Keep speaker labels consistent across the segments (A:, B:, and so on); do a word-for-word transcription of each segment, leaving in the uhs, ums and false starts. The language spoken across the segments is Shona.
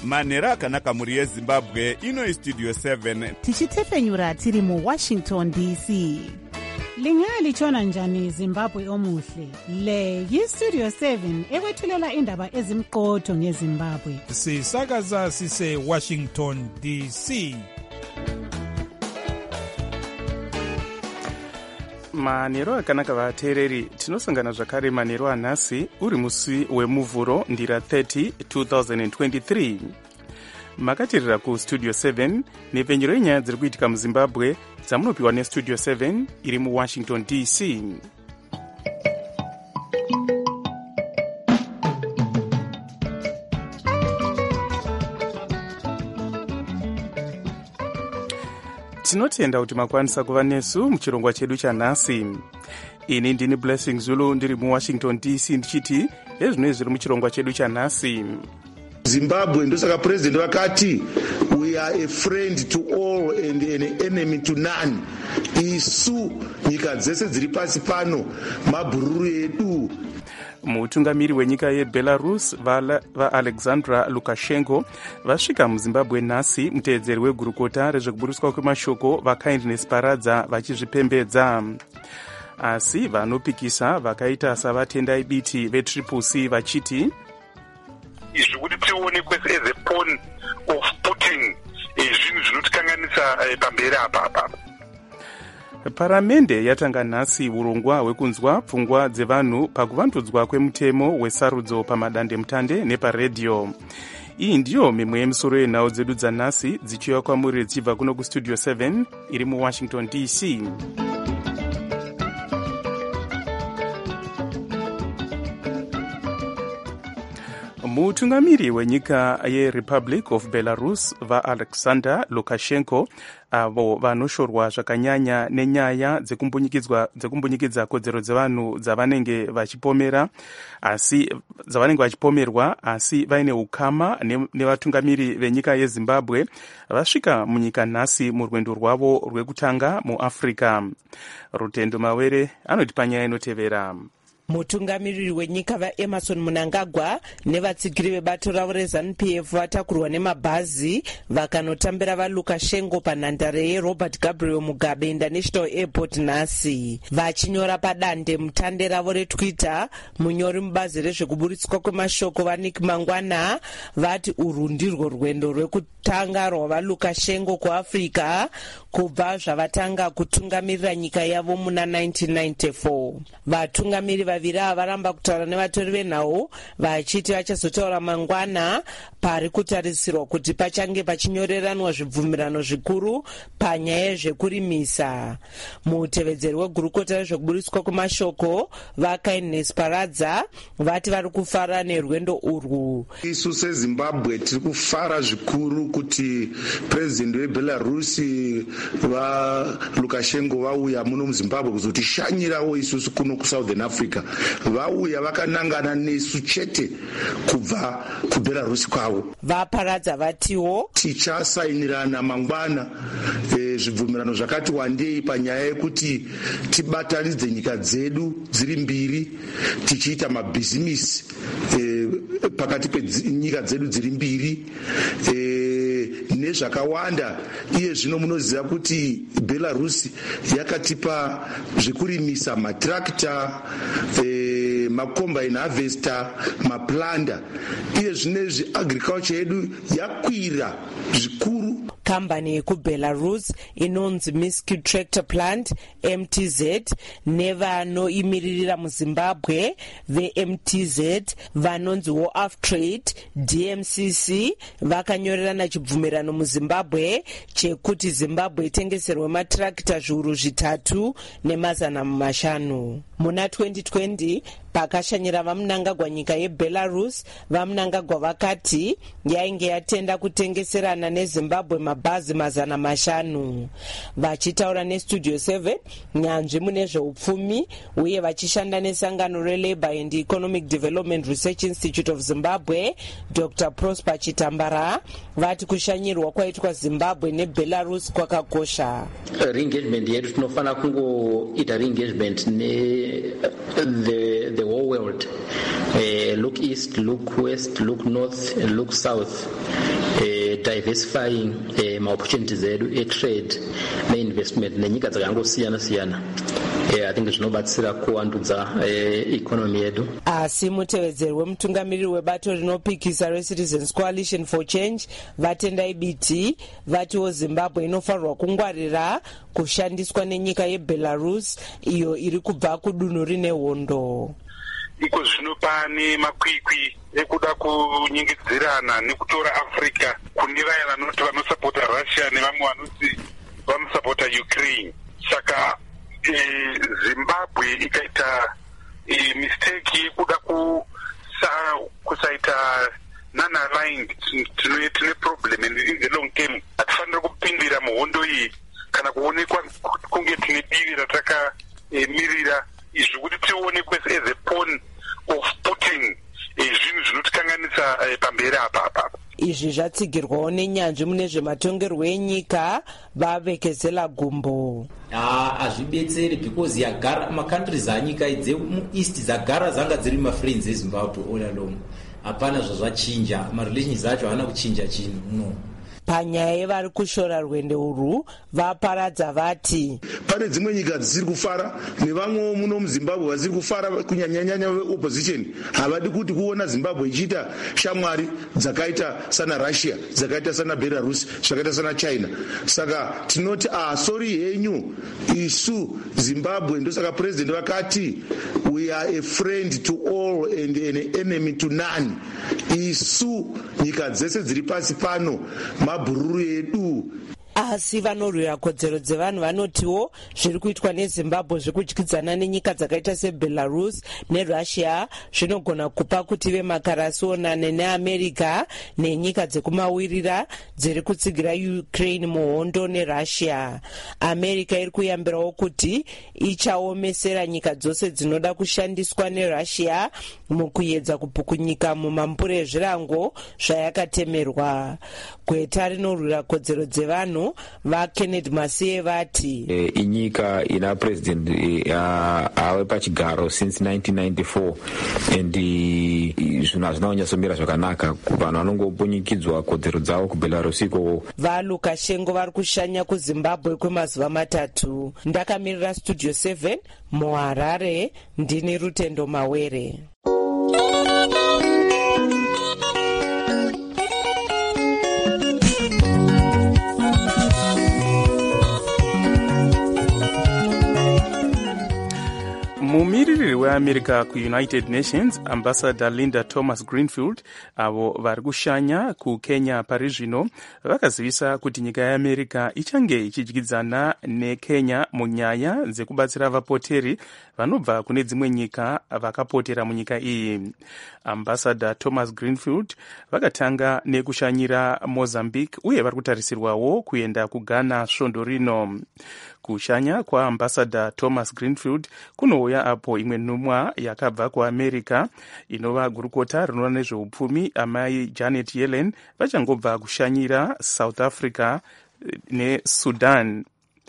A: manhero akanaka mhuri yezimbabwe. Ino istudio seven
B: tichitefenyura tiri muwashington D C. Lingalitshona njani Zimbabwe omuhle? Le yistudio seven ekwethulela indaba ezimqotho ngeZimbabwe.
C: Sisakaza sise Washington D C.
D: Manhero akanaka vateereri, tinosangana zvakare manhero anhasi uri musi wemuvhuro ndira thirty twenty twenty-three. Makatirira kustudio seven nepfenyuro yenyaya dziri kuitika muzimbabwe dzamunopiwa nestudio seven iri muwashington D C. Tinotenda kuti makwanisa kuva nesu muchirongwa chedu chanhasi. Ini ndini Blessing Zulu ndiri muwashington D C ndichiti ezvinoi zviri muchirongwa chedu chanhasi.
E: Zimbabwe ndosaka president vakati we are a friend to all and an enemy to none. Isu nyika dzese dziri pasi pano mabhururu edu.
D: Mutungamiri wenyika yeBelarus vaAlexandra Lukashenko vasvika muZimbabwe nhasi. Muteedzeri wegurukota rezvekuburiswa kwemashoko vaKindness Paradza vachizvipembedza. Asi vanopikisa vakaita savatendai biti veTriple C vachiti
F: izvi kuti tionekwe as a pawn of Putin zvinhu zvinotikanganisa pamberi apa apa.
D: Paramende yatanga nhasi urongwa hwekunzwa pfungwa dzevanhu pakuvandudzwa kwemutemo wesarudzo pamadandemutande neparedhiyo. Iyi ndiyo mimwe yemisoro yenhau dzedu dzanhasi dzichiuya kwamuri dzichibva kuno kustudio seven iri muwashington D C. Mutungamiri wenyika yeRepublic of Belarus vaAlexander Lukashenko avo vanoshorwa zvakanyanya nenyaya dzekumbunyikidzwa kodzero dzevanhu dzavanenge vachipomera asi dzavanenge vachipomerwa asi vaine ukama nevatungamiri venyika yeZimbabwe vasvika munyika nhasi murwendo rwavo rwekutanga muAfrica. Rutendo Mawere anoti panyaya inotevera.
G: Mutungamiriri wenyika vaEmerson Mnangagwa nevatsigiri vebato ravo reZANU-P F vatakurwa nemabhazi vakanotambira vaLukashenko panhandare yeRobert Gabriel Mugabe International Airport nhasi. Vachinyora padande mutande ravo reTwitter, munyori mubazi rezvekuburitswa kwemashoko vaNick Mangwana vati urwu ndirwo rwendo rwekutanga rwavaLukashenko kuAfrica kubva zvavatanga kutungamirira nyika yavo muna nineteen ninety-four. Vatungamiri vaviri varamba kutaura nevatori venhau vachiti vachazotaura mangwana pari kutarisirwa kuti pachange pachinyoreranwa zvibvumirano zvikuru panyaya yezvekurimisa. Mutevedzeri wegurukota rezvekuburitswa kwemashoko vaKindness Paradza vati vari kufara nerwendo urwu.
E: Isu seZimbabwe tiri kufara zvikuru kuti president weBelarus vaLukashenko vauya muno muZimbabwe kuzotishanyirawo isusu kuno kuSouthern Africa. Vauya vakanangana nesu chete kubva kuBelarus kwavo.
G: Vaparadza vatiwo
E: tichasainirana mangwana e, zvibvumirano zvakati wandei panyaya yekuti tibatanidze nyika dzedu dziri mbiri tichiita mabhizimisi e, pakati penyika dzedu dziri mbiri e, nezvakawanda. Iye zvino munoziva kuti Belarus yakatipa zvekurimisa matrakta e, macombine harvester, maplanda. Iye zvinezvi agriculture yedu yakwira zvikuru.
G: Kambani yekuBelarus inonzi Miski Tractor Plant M T Z nevanoimiririra muZimbabwe veM T Z vanonzi War of Trade D M C C vakanyorerana chibvumirano muZimbabwe chekuti Zimbabwe itengeserwe matrakta zviuru zvitatu nemazana mashanu. Muna twenty twenty pakashanyira vaMnangagwa nyika yeBelarus, vaMnangagwa vakati yainge yatenda kutengeserana neZimbabwe mabhazi mazana mashanu. Vachitaura nestudio seven nyanzvi mune zveupfumi uye vachishanda nesangano reLabour and Economic Development Research Institute of Zimbabwe Doctor Prosper Chitambara vati kushanyirwa kwaitwa Zimbabwe neBelarus kwakakosha.
H: Re-engagement yedu tinofana kungoita re-engagement ne the the whole world. Uh, look east east, look west, look north, and look south, uh, diversifying uh, ma-opportunities edu e-trade ne-investment nenyika dzakangosiyana siyana. Yeah, I think zvinobatsira kuwandudza uh, economy yedu.
G: Asi mutevedzeri wemutungamiriri webato rinopikisa reCitizens Coalition for Change vatendai biti vatiwo Zimbabwe inofanirwa kungwarira kushandiswa nenyika yeBelarus iyo iri kubva kudunhu rine hondo.
F: Iko zvino pane makwikwi ekuda kunyingidzirana nekutora Africa kune vaya vanoti vanosapota Russia nevamwe vanoti vanosapota Ukraine. Saka eh, Zimbabwe ikaita eh, mistake yekuda kusa, kusaita non-aligned tine problem in the long term. Hatifanira kupindira muhondo iyi kana kuonekwa kunge tine divi rataka eh, mirira izvi kuti tionekwe as a pawn of Putin zvinhu zvinotikanganisa pamberi apa apa.
G: Izvi zvatsigirwawo nenyanzvi mune zvematongerwo enyika vavekezela gumbo.
I: Hazvibetseri because yagara makantries anyika dzemueast dzagara dzanga dziri mafriends eZimbabwe all along. Hapana zvazvachinja, marelations acho haana kuchinja chinhu muno.
G: Panyaya yevari kushora rwendo urwu vaparadza vati
E: pane dzimwe nyika dzisiri kufara nevamwewo muno muZimbabwe vasiri kufara kunyanyanyanya veopposition havadi kuti kuona Zimbabwe ichiita shamwari dzakaita sana Russia, dzakaita sana Belarus, zvakaita sana China. Saka tinoti ah sorry henyu isu Zimbabwe ndosaka president vakati we are a friend to all and an enemy to none. Isu nyika dzese dziri pasi pano mabhururu edu.
G: Asi vanorwira kodzero dzevanhu vanotiwo zviri kuitwa neZimbabwe zvekudyidzana nenyika dzakaita seBelarus neRussia zvinogona kupa kuti vemakarasi onane neAmerica nenyika dzekumawirira dziri kutsigira Ukraine muhondo neRussia. America iri kuyambirawo kuti ichaomesera nyika dzose dzinoda kushandiswa neRussia mukuedza kupukunyika mumambure ezvirango zvayakatemerwa. Gweta rinorwira kodzero dzevanhu vaKennedy Masiye vati
J: e, inyika ina president e, ave pachigaro since nineteen ninety-four and zvinhu hazvinaonyasomira zvakanaka kuvanhu vanongopfunyikidzwa kodzero dzavo kuBelarus iko.
G: vaLukashenko vari kushanya kuZimbabwe kwemazuva matatu. Ndakamirira Studio seven muHarare, ndini Rutendo Mawere.
D: Mumiriri weAmerica kuUnited Nations Ambassador Linda Thomas Greenfield avo vari kushanya kuKenya pari zvino vakazivisa kuti nyika yeAmerica ichange ichidyidzana neKenya munyaya dzekubatsira vapoteri vanobva kune dzimwe nyika vakapotera munyika iyi. Ambassador Thomas Greenfield vakatanga nekushanyira Mozambique uye vari kutarisirwawo kuenda kuGhana svondo rino. Kushanya kwaAmbassador Thomas Greenfield kunouya apo imwe nhumwa yakabva kuAmerica inova gurukota rinoona nezveupfumi amai Janet Yellen vachangobva kushanyira South Africa neSudan.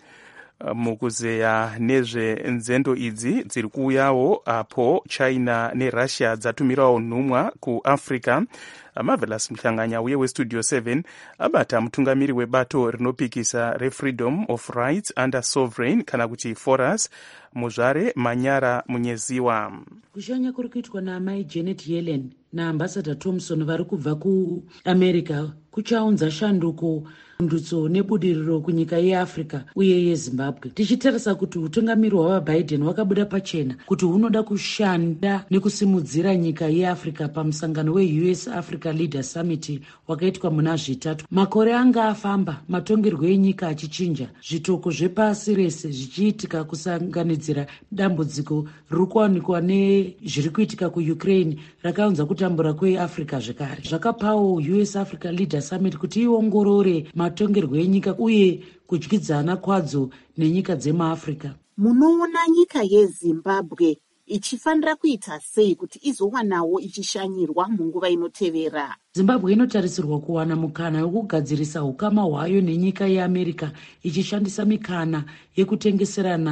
D: Mukuzeya nezvenzendo idzi dziri kuuyawo apo China neRussia dzatumirawo nhumwa kuAfrica. Marvelous Mhlanganya uye weStudio seven abata mutungamiri webato rinopikisa reFreedom of Rights under Sovereign kana kuti Forus Muzvare Manyara Munyeziwa.
K: Kushanya kuri kuitwa naamai Janet Yellen naAmbassador Thompson vari kubva kuAmerica kuchaunza shanduko ndutso nebudiriro kunyika yeAfrica uye yeZimbabwe. Tichitarisa kuti utungamiri hwavaBiden wakabuda pachena kuti hunoda kushanda nekusimudzira nyika yeAfrica pamusangano weU S Africa Leader Summit wakaitwa muna zvitatu. Makore anga afamba, matongerwo enyika achichinja, zvitoko zvepasi rese zvichiitika kusanganidzira dambudziko riri kuwanikwa nezviri kuitika kuUkraine rakaunza kutambura kweAfrica zvekare. Zvakapawo U S Africa Leader Summit kuti iongorore matongerwo enyika uye kudyidzana kwadzo nenyika dzemaAfrica.
L: Munoona nyika yeZimbabwe ichifanira kuita sei kuti izowanawo ichishanyirwa munguva inotevera?
K: Zimbabwe inotarisirwa kuwana mukana wekugadzirisa ukama hwayo nenyika yeAmerica ichishandisa mikana yekutengeserana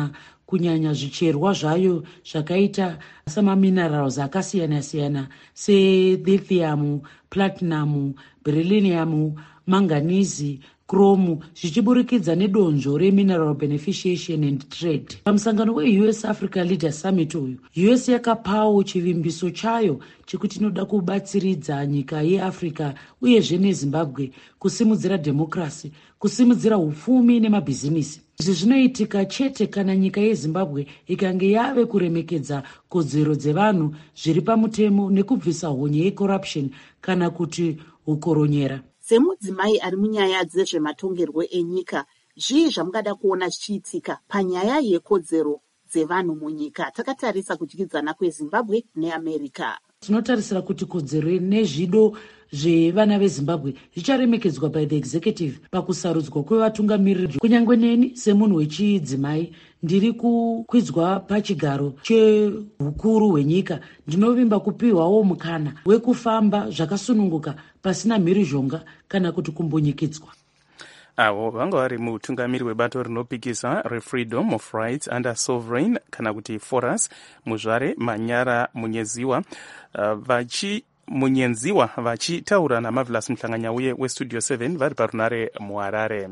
K: kunyanya zvicherwa zvayo zvakaita samaminerals akasiyana-siyana selithium, platinum, beryllium, manganese, chrome, zvichiburikidza nedonzvo remineral beneficiation and trade. Pamusangano we-U S Africa Leader Summit uyu, U S yakapawo chivimbiso chayo chekuti inoda kubatsiridza nyika yeAfrica uyezve neZimbabwe kusimudzira demokrasi, kusimudzira upfumi nemabhizinisi. Izvi zvinoitika chete kana nyika yeZimbabwe ikange yave kuremekedza kodzero dzevanhu zviri pamutemo nekubvisa honye yecorruption kana kuti ukoronyera.
L: Semudzimai ari munyaya dzezvematongerwo enyika, zvii zvamungada kuona zvichiitika panyaya yekodzero dzevanhu munyika, takatarisa kudyidzana kweZimbabwe neAmerica?
K: Tinotarisira kuti kodzero nezvido zvevana veZimbabwe zvicharemekedzwa by the executive pakusarudzwa kwevatungamiriri. Kunyangwe neni semunhu wechidzimai ndiri kukwidzwa pachigaro chehukuru hwenyika, ndinovimba kupiwawo mukana wekufamba zvakasununguka pasina mhirizhonga kana kuti kumbonyikidzwa.
D: Avo vanga vari mutungamiri webato rinopikisa reFreedom of Rights under Sovereign kana kuti Forus Muzvare Manyara Munyeziwa uh, vachi munyenziwa vachitaura naMarvelous Mhlanganyauye weStudio seven vari parunare muHarare.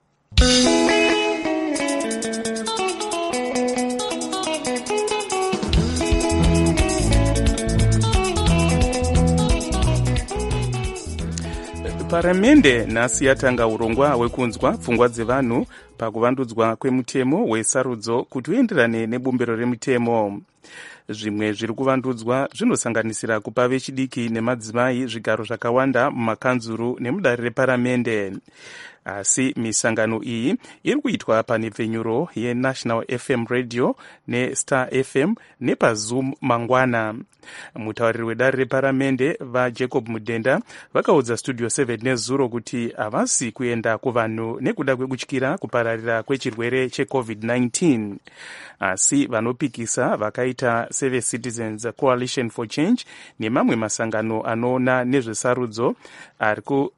D: Paramende nhasi yatanga urongwa hwekunzwa pfungwa dzevanhu pakuvandudzwa kwemutemo wesarudzo kuti uenderane nebumbiro remutemo. Zvimwe zviri kuvandudzwa zvinosanganisira kupa vechidiki nemadzimai zvigaro zvakawanda mumakanzuru nemudare reparamende. Asi misangano iyi iri kuitwa panhepfenyuro yeNational F M Radio neStar F M nepaZoom mangwana. Mutauriri wedare reparamende vaJacob Mudenda vakaudza Studio seven nezuro kuti havasi kuenda kuvanhu nekuda kwekutyira kupararira kwechirwere checovid nineteen. Asi vanopikisa vakaita Save Citizens Coalition for Change nemamwe masangano anoona nezvesarudzo ariku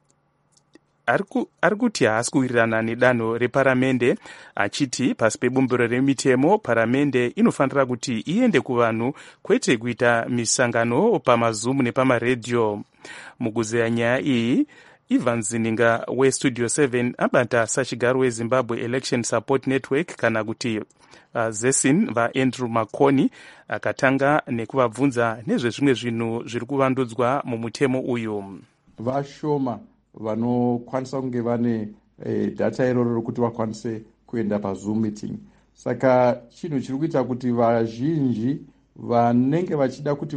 D: ari kuti haasi kuwirirana nedanho reparamende, achiti pasi pebumbiro remitemo paramende inofanira kuti iende kuvanhu kwete kuita misangano pamaZoom nepamaredhiyo. Mukuzeya nyaya iyi, Ivan Zininga weStudio seven abata sachigaro weZimbabwe Election Support Network kana kuti uh, zesin vaAndrew Makoni akatanga nekuvabvunza nezvezvimwe zvinhu zviri kuvandudzwa mumutemo uyu.
M: Vashoma vanokwanisa kunge vane e, data iroro rokuti vakwanise kuenda paZoom meeting. Saka chinhu chiri kuita kuti vazhinji vanenge vachida kuti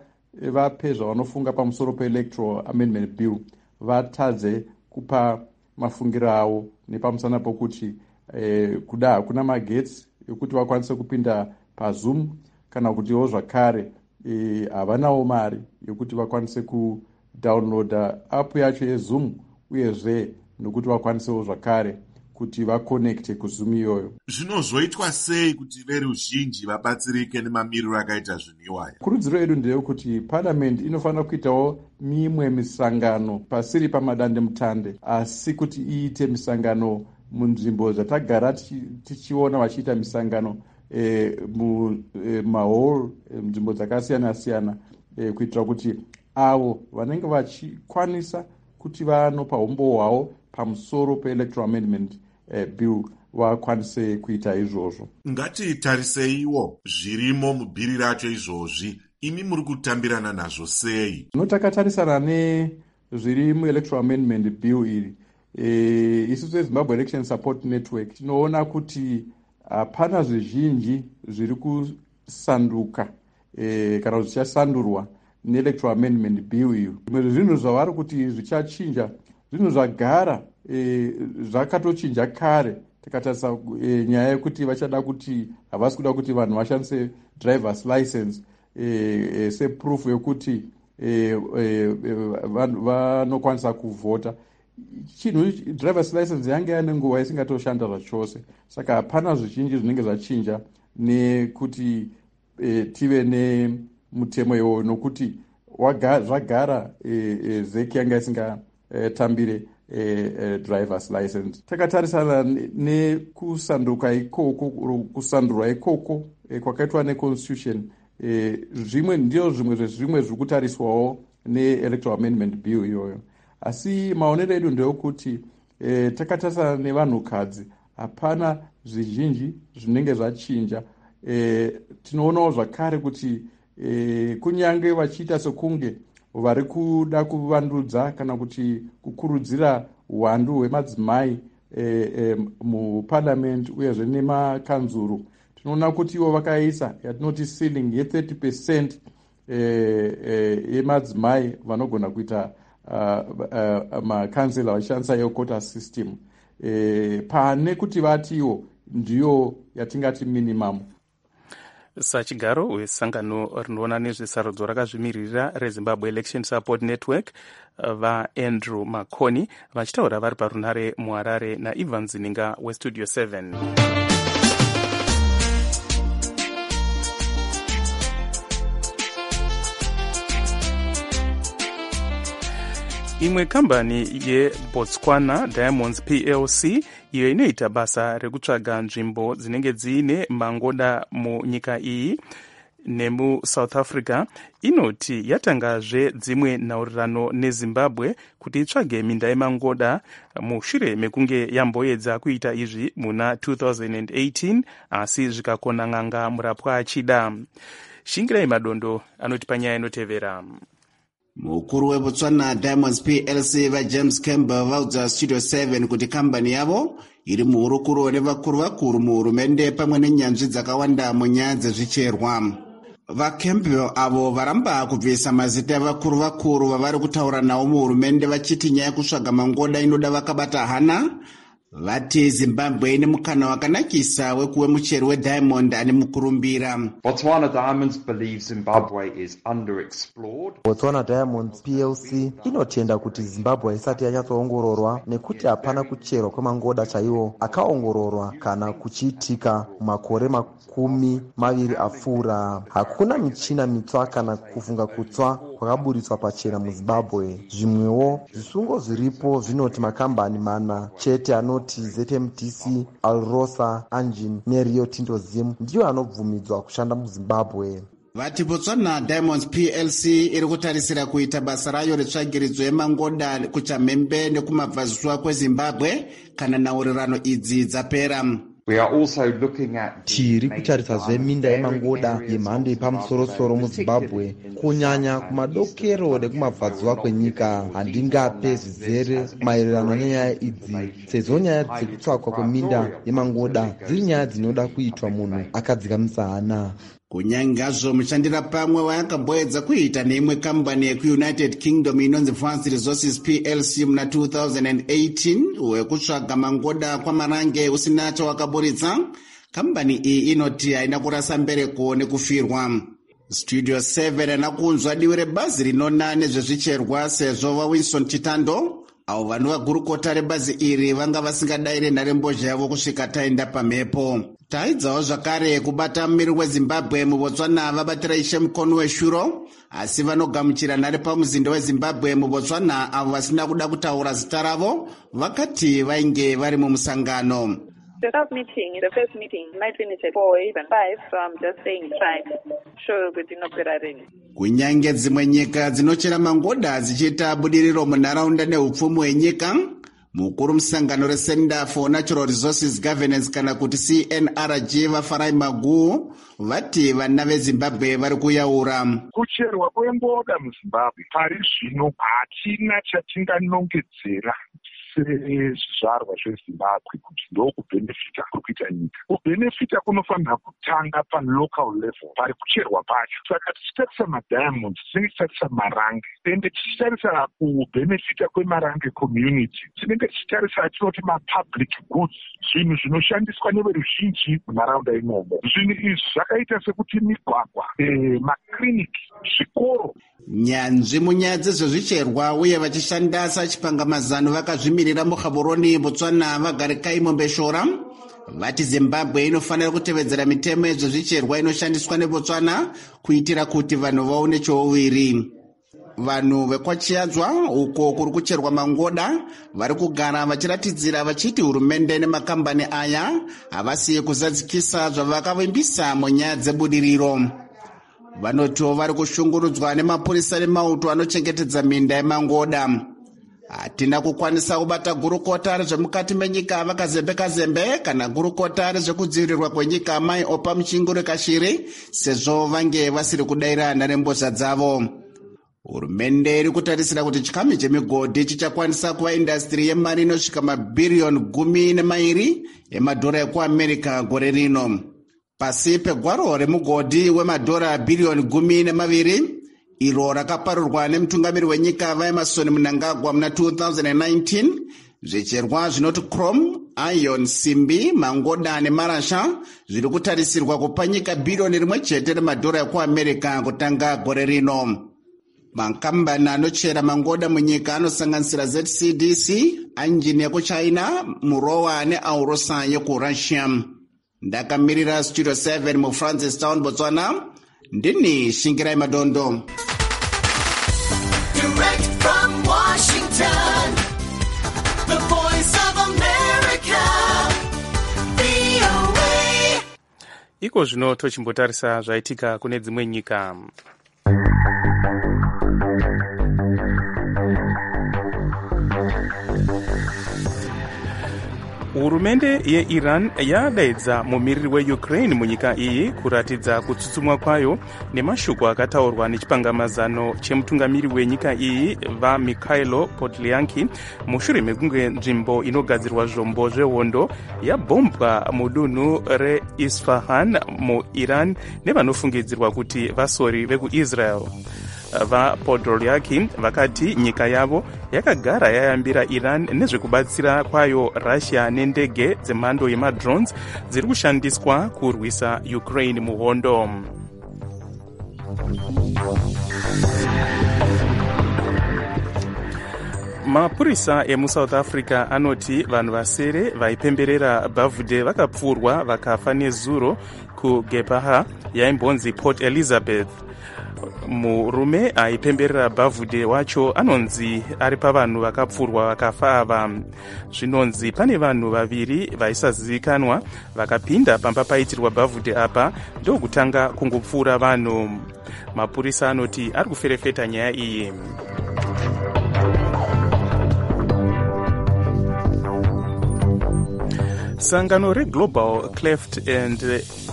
M: vape zvavanofunga pamusoro peElectoral Amendment Bill vatadze kupa mafungiro avo nepamusana pokuti e, kuda hakuna magetsi ekuti vakwanise kupinda paZoom kana kutiwo zvakare havanawo e, mari yokuti vakwanise ku downloada app yacho yeZoom uyezve nokuti vakwanisewo zvakare kuti vakonekte kuZoom iyoyo.
N: Zvinozoitwa sei kuti veruzhinji vabatsirike nemamiriro akaita zvinhu iwaya?
M: Kurudziro yedu ndeyekuti parliament inofanira kuitawo mimwe misangano pasiri pamadande mutande, asi kuti iite misangano munzvimbo zvatagara tichiona vachiita misangano e, mumahall e, nzvimbo dzakasiyana siyana e, kuitira kuti avo vanenge vachikwanisa kuti vanopa umbo hwavo pamusoro peElectoral Amendment eh, Bill vakwanise kuita izvozvo.
N: Ngatitariseiwo zvirimo mubhiri racho izvozvi, imi muri kutambirana nazvo sei?
M: Tinotakatarisa nezviri muElectoral Amendment Bill iri, e, isusu weZimbabwe Election Support Network tinoona kuti hapana zvizhinji zviri kusanduka e, kana zvichasandurwa neElectoral Amendment Bill iyo. Zvimwe zvinhu zvavari kuti zvichachinja zvinhu zvagara e, zvakatochinja kare. Takatarisa e, nyaya yekuti vachada kuti havasi kuda kuti vanhu vashandise driver's license e, e, seproof yokuti e, e, vanokwanisa kuvhota. Chinhu driver's license yange yane nguva isingatoshanda zvachose. Saka hapana zvizhinji zvinenge zvachinja nekuti e, tive ne mutemo iwoyo nokuti zvagara e, e, zeki yanga isingatambire e, eh, eh, driver's license. Takatarisana nekusanduka ikoko kusandurwa ikoko eh, kwakaitwa neconstitution eh, zvimwe ndio zvimwe zvezvimwe zviri kutariswawo neelectoral amendment bill iyoyo. Asi maonero edu ndeokuti eh, takatarisana nevanhukadzi hapana zvizhinji zvinenge zvachinja. Eh, tinoonawo zvakare kuti eh, kunyange vachiita sekunge vari kuda kuvandudza kana kuti kukurudzira uwandu hwemadzimai eh, eh, muparliament uyezve nemakanzuru, tinoona kuti ivo vakaisa yatinoti ceiling ye thirty percent eh, eh, yemadzimai vanogona kuita uh, uh, makansela vachishandisa iyo quota system eh, pane kuti vatiwo ndiyo yatingati minimum.
D: Sachigaro wesangano rinoona nezvesarudzo rakazvimiririra rezimbabwe election support network vaandrew maconi vachitaura vari parunare muharare naivan zininga westudio seven. Imwe kambani yeBotswana Diamonds P L C iyo inoita basa rekutsvaga nzvimbo dzinenge dziine mangoda munyika iyi nemuSouth Africa inoti yatangazve dzimwe nhaurirano neZimbabwe kuti itsvage minda yemangoda mushure mekunge yamboedza kuita izvi muna two thousand eighteen asi zvikakona n'anga murapwa achida. Shingirai Madondo anoti panyaya inotevera.
O: Mukuru weBotswana Diamonds P L C vaJames Campbell vaudza Studio seven kuti kambani yavo iri muhurukuro nevakuru vakuru muhurumende pamwe nenyanzvi dzakawanda munyaya dzezvicherwa. VaCampbell avo varamba kubvisa mazita evakuru vakuru vavari kutaura nawo muhurumende vachiti nyaya yekutsvaga mangoda inoda vakabata hana. Vati Zimbabwe ine mukana wakanakisa wekuwe muchero weDiamond ane mukurumbira.
P: Botswana Diamonds believes Zimbabwe is underexplored.
Q: Botswana Diamonds P L C inotenda kuti Zimbabwe isati yanyatsoongororwa nekuti hapana kucherwa kwemangoda chaiwo akaongororwa kana kuchiitika makore makumi maviri apfuura. Hakuna michina mitsva kana kufunga kutsva kwakaburitswa pachena muZimbabwe. Zvimwewo zvisungo zviripo zvinoti makambani mana chete ano Z M T C, Alrosa, Anjin neRio Tinto Zim ndiyo anobvumidzwa kushanda muZimbabwe.
O: Vati Botswana Diamonds P L C iri kutarisira kuita basa rayo retsvagiridzo yemangoda kuChamhembe nekumabvazuva kweZimbabwe kana nhaurirano idzi dzapera.
P: We are also looking at
Q: tiri kutarisazve minda yemangoda yemhando yepamusoro-soro muZimbabwe kunyanya kumadokero nekumabvazuva kwenyika. Handingape zvizere maererano nenyaya idzi sezvo nyaya dzekutsvakwa kweminda yemangoda dziri nyaya dzinoda kuitwa munhu akadzikamisa hana.
O: Kunyangazvo mushandira pamwe wayakamboedza kuita neimwe kambani yekuUnited Kingdom inonzi France Resources P L C muna two thousand eighteen wekutsvaga mangoda kwamarange usina chawakaburitsa, kambani iyi inoti haina kurasa mbereko nekufirwa. Studio seven anakunzwa divi rebazi rinona nezvezvicherwa sezvo vaWinston Chitando avo vanhu vagurukota rebazi iri vanga vasingadayire nharembozha yavo kusvika taenda pamhepo. Taidzawo zvakare kubata mumiri weZimbabwe muBotswana vabatira Ishe Mukono weshuro, asi vanogamuchira nhare pamuzinda weZimbabwe muBotswana avo vasina kuda kutaura zita ravo vakati vainge vari mumusangano.
R: The first meeting, the first meeting might finish at four, even five, so I'm just saying time. Sure, kuti inopera rini.
O: Kunyange dzimwe nyika dzinochera mangoda dzichiita budiriro munharaunda neupfumi hwenyika, mukuru musangano reCenter for Natural Resources Governance kana kuti C N R G vaFarai Maguo vati vana veZimbabwe vari kuyaura.
F: Kucherwa kwemboda muZimbabwe pari zvino hatina chatinganongedzera sezvizvarwa zveZimbabwe kuti ndokubhenefita kuri kuita nyika. Kubhenefita kunofanira kutanga palocal level pari kucherwa pacho. Saka tichitarisa madiamonds tinenge tichitarisa marange, ende tichitarisa kubhenefita kwemarange community tinenge tichitarisa tinoti mapublic goods, zvinhu zvinoshandiswa neveruzhinji munharaunda imomo. Zvinhu izvi zvakaita sekuti migwagwa, eh, makliniki, zvikoro.
O: Nyanzvi munyaya dzezvezvicherwa uye vachishanda sachipangamazano vakazvimirira muGaborone Botswana vagare Kaimo Mbeshora vati Zimbabwe inofanira kutevedzera mitemo yezvezvicherwa inoshandiswa neBotswana kuitira kuti vanhu vaone chouviri. vanhu vekwachiadzwa uko kuri kucherwa mangoda vari kugara vachiratidzira vachiti hurumende nemakambani aya havasiye kuzadzikisa zvavakavimbisa munyaya dzebudiriro. Vanotiwo vari kushungurudzwa nemapurisa nemauto anochengetedza minda yemangoda. Hatina kukwanisa kubata gurukota rezvemukati menyika vakazembe-kazembe kana gurukota rezvekudzivirirwa kwenyika Mai Opa Muchinguri Kashiri sezvo vange vasiri kudayira nharembozha dzavo. Hurumende iri kutarisira kuti chikamu chemigodhi chichakwanisa kuva indasitiri yemari inosvika mabhiriyoni gumi nemairi emadhora ekuamerica gore rino. Pasi pegwaro remugodhi wemadhora bhiriyoni gumi nemaviri iro rakaparurwa nemutungamiri wenyika vaEmerson Mnangagwa muna two thousand nineteen, zvicherwa zvinoti chrome, iron, simbi, mangoda nemarasha zviri kutarisirwa kupa nyika bhiriyoni rimwe chete remadhora ekuamerica kutanga gore rino. Makambani anochera mangoda munyika anosanganisira Z C D C, Engine yekuchina, Murowa neAurosa yekurussia. Ndakamirira Studio seven mu Francistown, Botswana. Ndini Shingirai Madondo.
S: Direct from Washington, the voice of America, V O A.
D: Iko zvino tochimbotarisa zvaitika kune dzimwe nyika. Hurumende yeIran yadaidza mumiriri weUkraine munyika iyi kuratidza kutsutsumwa kwayo nemashoko akataurwa nechipangamazano chemutungamiri wenyika iyi vaMikhailo Podolyanki mushure mekunge nzvimbo inogadzirwa zvombo zvehondo yabhombwa mudunhu reIsfahan muIran nevanofungidzirwa kuti vasori vekuIsrael. VaPodolyaki vakati nyika yavo yakagara yayambira Iran nezvekubatsira kwayo Russia nendege dzemhando yemadrones dziri kushandiswa kurwisa Ukraine muhondo. Mapurisa emuSouth Africa anoti vanhu vasere vaipemberera bhavhudhe vakapfurwa vakafa nezuro kuGebaha yaimbonzi Port Elizabeth. Murume aipemberera bhavhudhe wacho anonzi ari pavanhu vakapfurwa vakafa ava. Zvinonzi pane vanhu vaviri vaisazivikanwa vakapinda pamba paitirwa bhavhudhe apa ndokutanga kungopfuura vanhu. Mapurisa anoti ari kuferefeta nyaya iyi. Sangano reGlobal Cleft and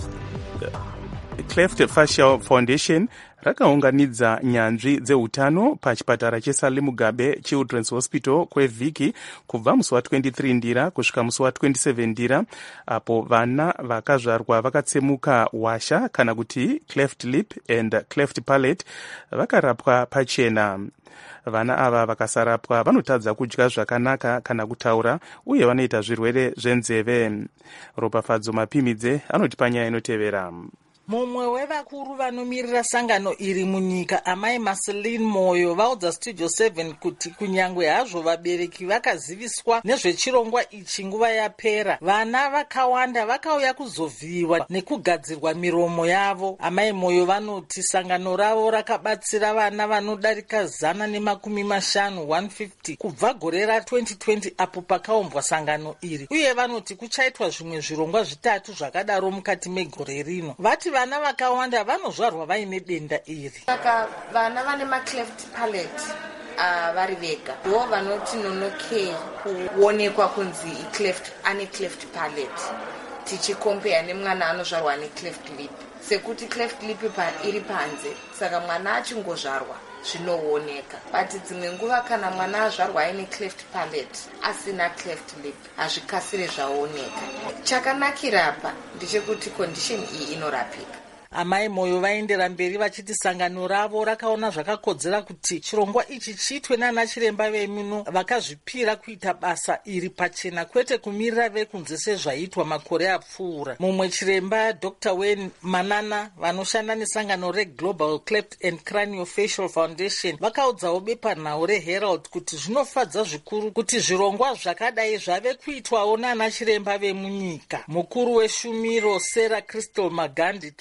D: Cleft Facial Foundation rakaunganidza nyanzvi dzeutano pachipatara cheSalem Mugabe Children's Hospital kwevhiki kubva musi wa-twenty-three ndira kusvika musi wa-twenty-seven ndira apo vana vakazvarwa vakatsemuka washa kana kuti cleft lip and cleft palate vakarapwa pachena. Vana ava vakasarapwa vanotadza kudya zvakanaka kana kutaura uye vanoita zvirwere zvenzeve. Ropafadzo Mapimidze anoti panyaya inotevera.
T: Mumwe wevakuru vanomirira sangano iri munyika amai Marceline Moyo vaudza Studio seven kuti kunyangwe hazvo vabereki vakaziviswa nezvechirongwa ichi nguva yapera, vana vakawanda vakauya kuzovhiyiwa nekugadzirwa miromo yavo. Amai Moyo vanoti sangano ravo rakabatsira vana vanodarika zana nemakumi mashanu one fifty kubva gore ra-twenty twenty apo pakaumbwa sangano iri, uye vanoti kuchaitwa zvimwe zvirongwa zvitatu zvakadaro mukati megore rino. Vati vana vakawanda vanozvarwa vaine denda iri.
U: Saka vana vane macleft palate uh, vari vega ndo vanoti nonokei kuonekwa kunzi cleft ane cleft palate tichikompea nemwana anozvarwa ane cleft lip, sekuti cleft lip iri panze saka mwana achingozvarwa zvinooneka, but dzimwe nguva kana mwana azvarwa aine cleft palate asina cleft lip hazvikasire zvaoneka. Chakanakira apa ndechekuti condition iyi inorapika.
T: Amai Moyo vaendera mberi vachiti sangano ravo rakaona zvakakodzera kuti chirongwa ichi chiitwe nana chiremba vemino vakazvipira kuita basa iri pachena kwete kumirira vekunze sezvaitwa makore apfuura. Mumwe chiremba Doctor Wayne Manana vanoshanda nesangano reGlobal Cleft and Craniofacial Foundation vakaudzawo bepanhau reHerald kuti zvinofadza zvikuru kuti zvirongwa zvakadai zvave kuitwawo nana chiremba vemunyika. Mukuru weshumiro Sarah Crystal Magandi Trust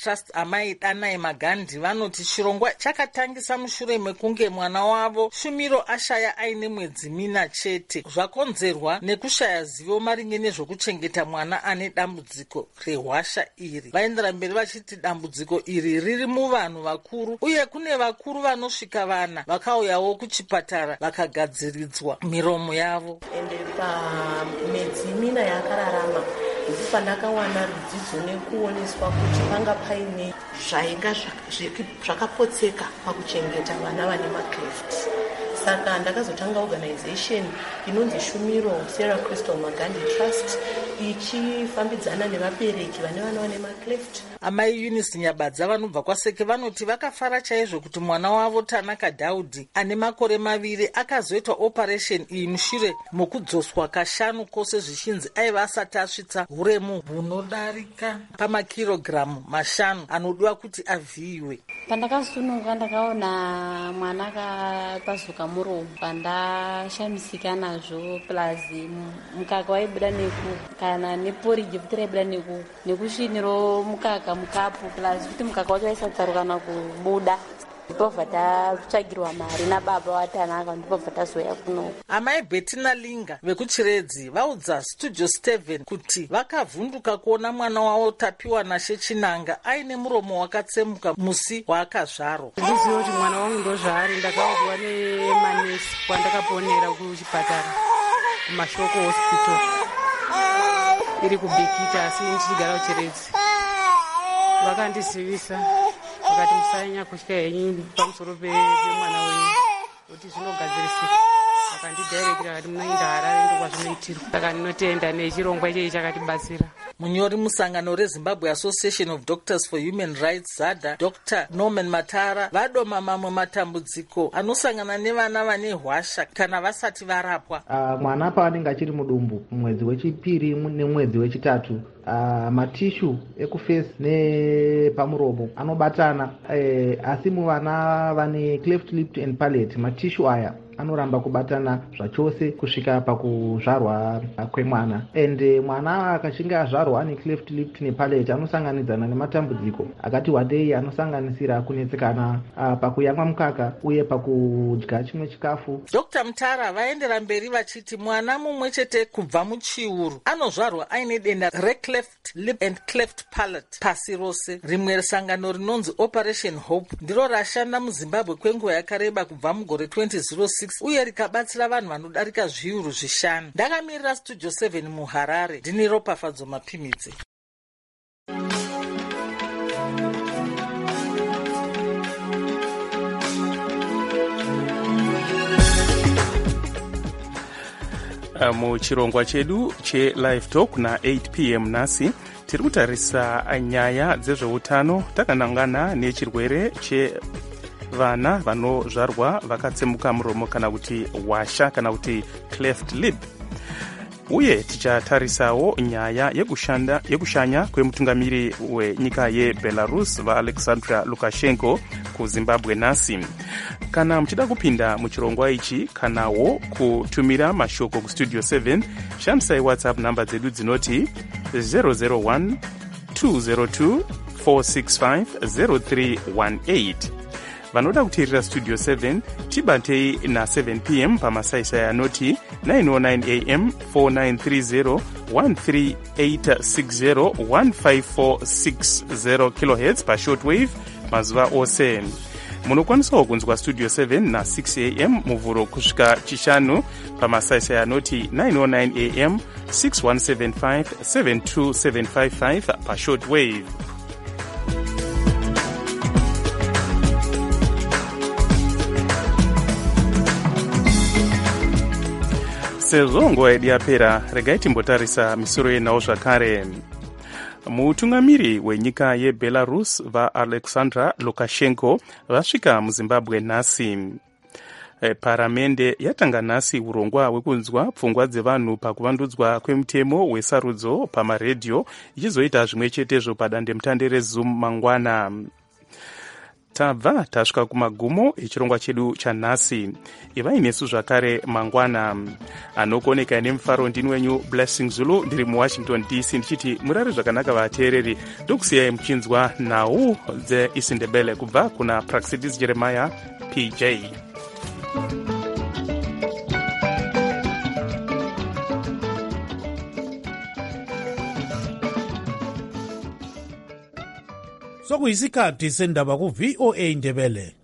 T: amai Danai Magandhi vanoti chirongwa chakatangisa mushure mekunge mwana wavo Shumiro ashaya aine mwedzi mina chete, zvakonzerwa nekushaya zivo maringe nezvokuchengeta mwana ane dambudziko rehwasha iri. Vaendera mberi vachiti dambudziko iri riri muvanhu vakuru, uye kune vakuru vanosvika vana vakauyawo kuchipatara vakagadziridzwa miromo yavo.
A: Ende pamwedzi mina yakararama ndipo pandakawana rudzidzo nekuoneswa kuti panga paine zvainga zvakapotseka pakuchengeta vana vane macleft. Saka ndakazotanga organization inonzi Shumiro Sarah Crystal Magandhi Trust ichifambidzana nevabereki vane vana vane macleft.
T: Amai Eunice Nyabadza vanobva kwaSeke vanoti vakafara chaizvo kuti mwana wavo Tanaka Dhaudhi ane makore maviri akazoitwa operation iyi mushure mokudzoswa kashanu kose zvichinzi aiva asati asvitsa uremu hunodarika pamakirogiramu mashanu anodiwa kuti avhiyiwe.
V: Pandakasununga ndakaona mwana akapasuka muromo, pandashamisika nazvo, plus mukaka waibuda neku kana neporiji futi raibuda neku nekusviniro mukaka mukapu, plus kuti mukaka wacho waisadzarukana kubuda. Ndipo vatatsvagirwa mari nababa waTanaka, ndipo vatazoya kuno.
T: Amai Bettina Linga vekuchiredzi vaudza Studio seven kuti vakavhunduka kuona mwana wavo Tapiwa Nashe Chinanga aine muromo wakatsemuka musi waakazvarwa.
W: Ndizivo kuti mwana wangu ndozvaari, ndakaudzwa nemanesi kwandakaponera kuchipatara kumashoko hospital iri kubhekita, asi ndichigara kuchiredzi. Vakandizivisa vakati musanya kutya henyu pamusoro pemwana wenyu kuti zvinogadzirisika. Vakandidirekera kuti munoenda Harare ndokwazvinoitirwa. Saka ndinotenda nechirongwa ichechi chakatibatsira.
T: Munyori musangano reZimbabwe Association of Doctors for Human Rights ZADA, Doctor Norman Matara vadoma mamwe matambudziko anosangana nevana vane hwasha kana vasati varapwa.
X: Uh, mwana paanenge achiri mudumbu mwedzi wechipiri nemwedzi wechitatu, uh, matishu ekufesi nepamuromo anobatana, uh, asi muvana vane cleft lip and palate matishu aya anoramba kubatana zvachose kusvika pakuzvarwa kwemwana. Ende mwana akachinge azvarwa ane cleft lip nepalate anosanganidzana nematambudziko akati wandei anosanganisira kunetsekana uh, pakuyamwa mukaka uye pakudya chimwe chikafu.
T: Doctor Mutara vaendera mberi vachiti mwana mumwe chete kubva muchiuru anozvarwa aine denda recleft lip and cleft palate pasi rose. Rimwe sangano rinonzi Operation Hope ndiro rashanda muZimbabwe kwenguva yakareba kubva mugore twenty oh six uye rikabatsira vanhu vanodarika zviuru zvishanu. Ndakamirira Studio seven muHarare, ndini Ropafadzo Mapimidzi.
D: Muchirongwa chedu cheLive Talk na eight p m nasi tiri kutarisa nyaya dzezveutano takanangana nechirwere che vana vanozvarwa vakatsemuka muromo kana kuti hwasha kana kuti cleft lip, uye tichatarisawo nyaya yekushanda yekushanya kwemutungamiri wenyika yeBelarus vaAlexander Lukashenko kuZimbabwe nasi. Kana muchida kupinda muchirongwa ichi kanawo kutumira mashoko kuStudio seven, shandisai WhatsApp namba dzedu dzinoti zero zero one two zero two four six five zero three one eight. Vanoda kuteerera Studio seven tibatei na seven p m pamasaisai anoti nine oh nine a m four nine three zero one three eight six zero one five four six zero kilohertz pashortwave mazuva ose. Munokwanisawo kunzwa Studio seven na six a m muvhuro kusvika chishanu pamasaisai anoti nine oh nine a m six one seven five seven two seven five five pashortwave. Sezvo nguva yedu yapera, regai timbotarisa misoro yenawo zvakare. Mutungamiri wenyika yeBelarus vaAlexander Lukashenko vasvika muZimbabwe nhasi. E, paramende yatanga nhasi urongwa hwekunzwa pfungwa dzevanhu pakuvandudzwa kwemutemo wesarudzo pamaredhiyo ichizoita zvimwe chetezvo padandemutande reZoom mangwana. tabva tasvika kumagumo echirongwa chedu chanhasi. Ivai nesu zvakare mangwana. Anokuoneka nemufaro ndini wenyu Blessing Zulu, ndiri muwashington D C ndichiti murare zvakanaka vateereri. Ndokusiyai muchinzwa nhau dzeisindebele kubva kuna Praxidis Jeremiah P J.
B: Sokuyisikhathi sendaba ku V O A Ndebele.